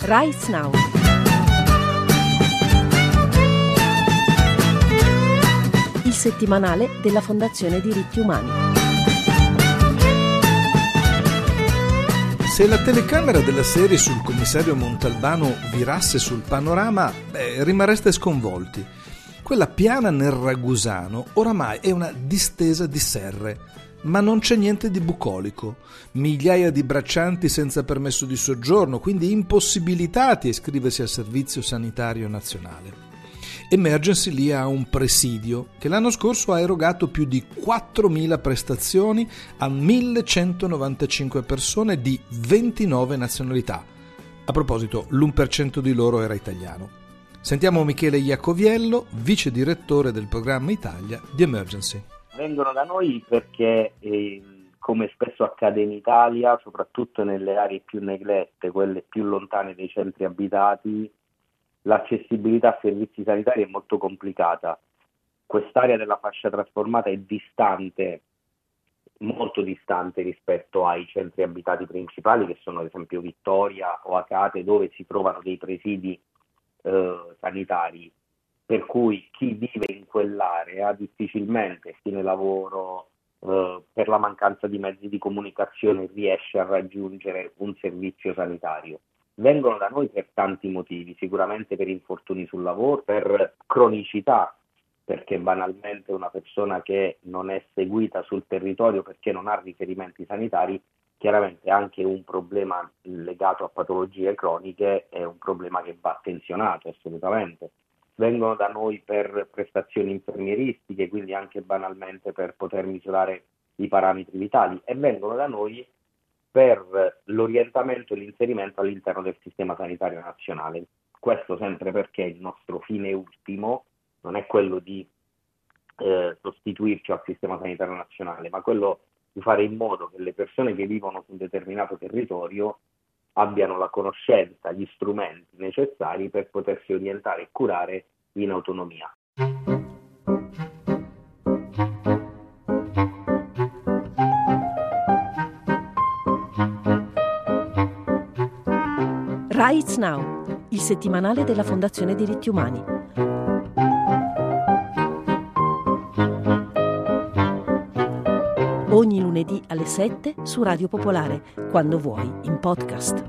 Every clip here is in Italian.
Rights Now. Il settimanale della Fondazione Diritti Umani. Se la telecamera della serie sul commissario Montalbano virasse sul panorama, rimarreste sconvolti. Quella piana nel Ragusano oramai è una distesa di serre, ma non c'è niente di bucolico. Migliaia di braccianti senza permesso di soggiorno, quindi impossibilitati a iscriversi al Servizio Sanitario Nazionale. Emergency lì ha un presidio che l'anno scorso ha erogato più di 4.000 prestazioni a 1.195 persone di 29 nazionalità. A proposito, l'1% di loro era italiano. Sentiamo Michele Iacoviello, vice direttore del programma Italia di Emergency. Vengono da noi perché, come spesso accade in Italia, soprattutto nelle aree più neglette, quelle più lontane dai centri abitati, l'accessibilità a servizi sanitari è molto complicata. Quest'area della fascia trasformata è distante, molto distante rispetto ai centri abitati principali, che sono ad esempio Vittoria o Acate, dove si trovano dei presidi sanitari. Per cui chi vive in quell'area difficilmente, fine lavoro, per la mancanza di mezzi di comunicazione, riesce a raggiungere un servizio sanitario. Vengono da noi per tanti motivi, sicuramente per infortuni sul lavoro, per cronicità, perché banalmente una persona che non è seguita sul territorio perché non ha riferimenti sanitari, chiaramente anche un problema legato a patologie croniche è un problema che va attenzionato assolutamente. Vengono da noi per prestazioni infermieristiche, quindi anche banalmente per poter misurare i parametri vitali, e vengono da noi per l'orientamento e l'inserimento all'interno del sistema sanitario nazionale. Questo sempre perché il nostro fine ultimo non è quello di sostituirci al sistema sanitario nazionale, ma quello di fare in modo che le persone che vivono su un determinato territorio abbiano la conoscenza, gli strumenti necessari per potersi orientare e curare in autonomia. Rights Now, il settimanale della Fondazione Diritti Umani. Ogni lunedì alle 7 su Radio Popolare, quando vuoi, in podcast.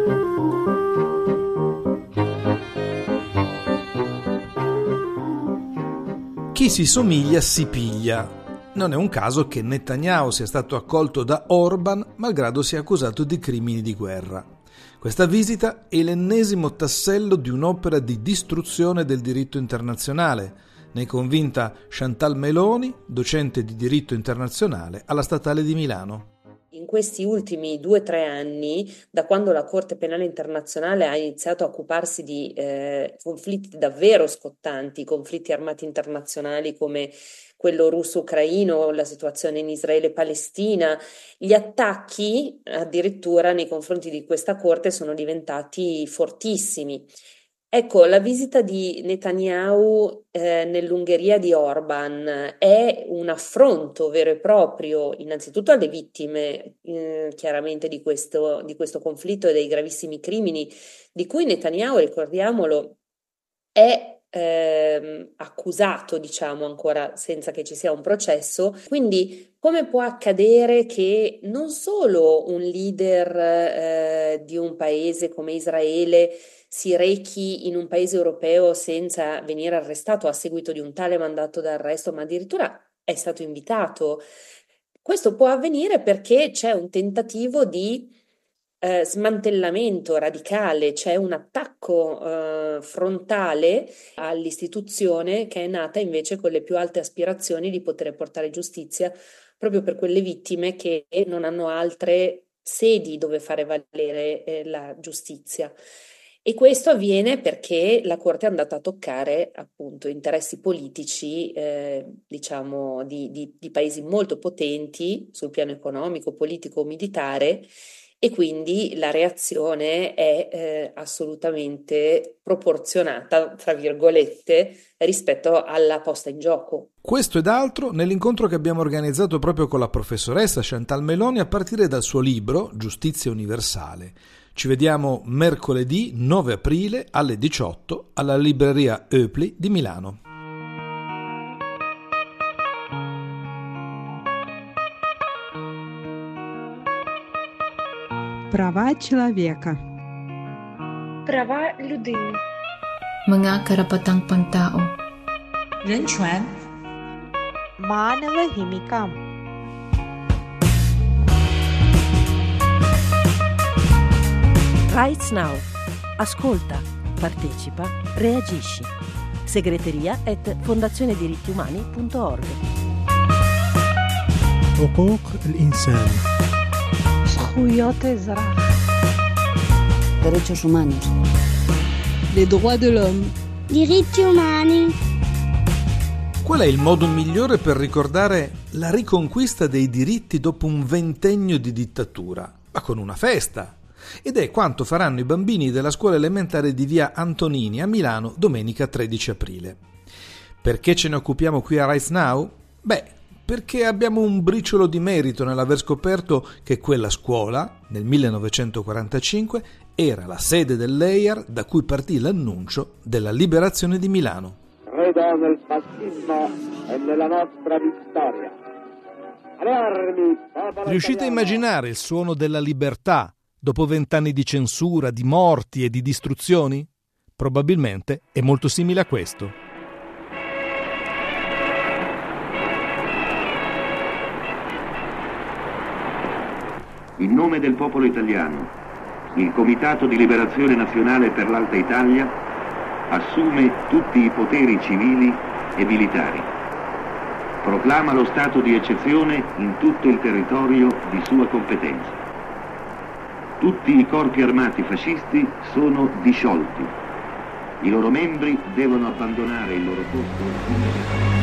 Chi si somiglia si piglia. Non è un caso che Netanyahu sia stato accolto da Orban malgrado sia accusato di crimini di guerra. Questa visita è l'ennesimo tassello di un'opera di distruzione del diritto internazionale. Ne è convinta Chantal Meloni, docente di diritto internazionale alla Statale di Milano. In questi ultimi 2-3 anni, da quando la Corte Penale Internazionale ha iniziato a occuparsi di conflitti davvero scottanti, conflitti armati internazionali come quello russo-ucraino, la situazione in Israele e Palestina, gli attacchi addirittura nei confronti di questa Corte sono diventati fortissimi. Ecco, la visita di Netanyahu nell'Ungheria di Orban è un affronto vero e proprio, innanzitutto alle vittime, chiaramente di questo conflitto e dei gravissimi crimini di cui Netanyahu, ricordiamolo, è accusato, diciamo, ancora senza che ci sia un processo. Quindi come può accadere che non solo un leader di un paese come Israele si rechi in un paese europeo senza venire arrestato a seguito di un tale mandato d'arresto, ma addirittura è stato invitato? Questo può avvenire perché c'è un tentativo di smantellamento radicale, c'è un attacco frontale all'istituzione che è nata invece con le più alte aspirazioni di poter portare giustizia proprio per quelle vittime che non hanno altre sedi dove fare valere la giustizia. E questo avviene perché la Corte è andata a toccare appunto interessi politici, diciamo, di paesi molto potenti sul piano economico, politico, militare, e quindi la reazione è assolutamente proporzionata, tra virgolette, rispetto alla posta in gioco. Questo ed altro nell'incontro che abbiamo organizzato proprio con la professoressa Chantal Meloni a partire dal suo libro Giustizia universale. Ci vediamo mercoledì 9 aprile alle 18 alla libreria Eupli di Milano. Права человека. Права людини. Mga karapatang pantao. 人权 Манава химикам. Rights Now. Ascolta, partecipa, reagisci. segreteria@fondazionedirittiumani.org. حقوق الإنسان. زخويات الزراعة. Derechos humanos. Les droits de l'homme. Diritti umani. Qual è il modo migliore per ricordare la riconquista dei diritti dopo un ventennio di dittatura? Ma con una festa! Ed è quanto faranno i bambini della scuola elementare di via Antonini a Milano domenica 13 aprile. Perché ce ne occupiamo qui a Rights Now? Perché abbiamo un briciolo di merito nell'aver scoperto che quella scuola, nel 1945, era la sede dell'EIAR da cui partì l'annuncio della liberazione di Milano. Credo nel fascismo e nella nostra vittoria. Alle armi, Riuscite a immaginare il suono della libertà dopo 20 anni di censura, di morti e di distruzioni? Probabilmente è molto simile a questo. In nome del popolo italiano, il Comitato di Liberazione Nazionale per l'Alta Italia assume tutti i poteri civili e militari. Proclama lo stato di eccezione in tutto il territorio di sua competenza. Tutti i corpi armati fascisti sono disciolti. I loro membri devono abbandonare il loro posto immediatamente.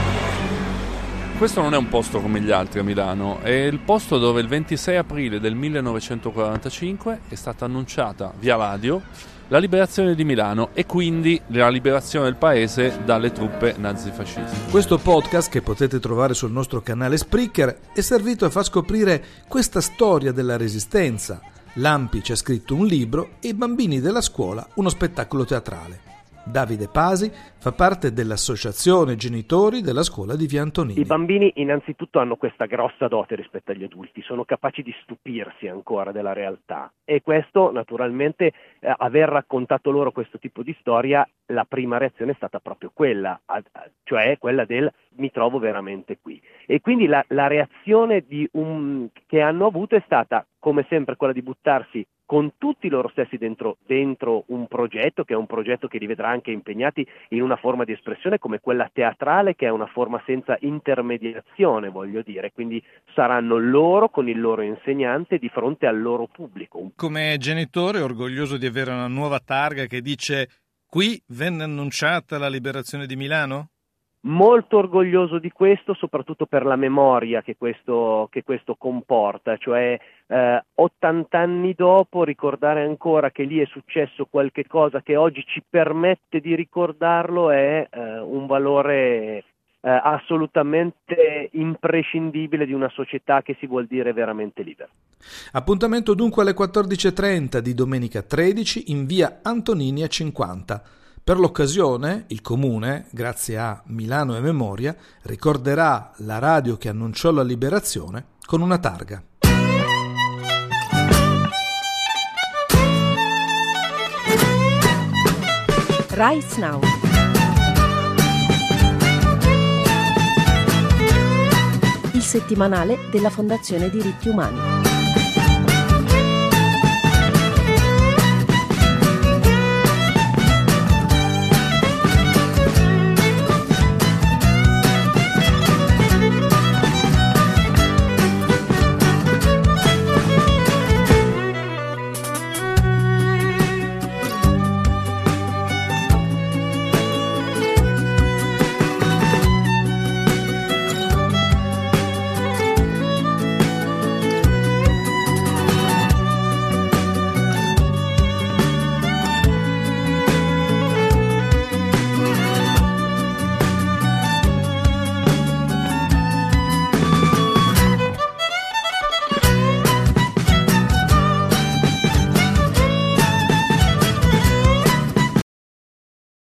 Questo non è un posto come gli altri a Milano, è il posto dove il 26 aprile del 1945 è stata annunciata via radio la liberazione di Milano e quindi la liberazione del paese dalle truppe nazifasciste. Questo podcast, che potete trovare sul nostro canale Spreaker, è servito a far scoprire questa storia della resistenza. L'Ampi ci ha scritto un libro e i bambini della scuola uno spettacolo teatrale. Davide Pasi fa parte dell'associazione genitori della scuola di via Antonini. I bambini innanzitutto hanno questa grossa dote rispetto agli adulti, sono capaci di stupirsi ancora della realtà e questo naturalmente, aver raccontato loro questo tipo di storia, la prima reazione è stata proprio quella, cioè quella del mi trovo veramente qui. E quindi la reazione che hanno avuto è stata come sempre quella di buttarsi con tutti loro stessi dentro un progetto, che è un progetto che li vedrà anche impegnati in una forma di espressione come quella teatrale, che è una forma senza intermediazione, voglio dire, quindi saranno loro con il loro insegnante di fronte al loro pubblico. Come genitore orgoglioso di avere una nuova targa che dice qui venne annunciata la liberazione di Milano? Molto orgoglioso di questo, soprattutto per la memoria che questo comporta, cioè 80 anni dopo ricordare ancora che lì è successo qualche cosa che oggi ci permette di ricordarlo è un valore assolutamente imprescindibile di una società che si vuol dire veramente libera. Appuntamento dunque alle 14.30 di domenica 13 in via Antonini a 50. Per l'occasione, il Comune, grazie a Milano e Memoria, ricorderà la radio che annunciò la liberazione con una targa. Rights Now. Il settimanale della Fondazione Diritti Umani.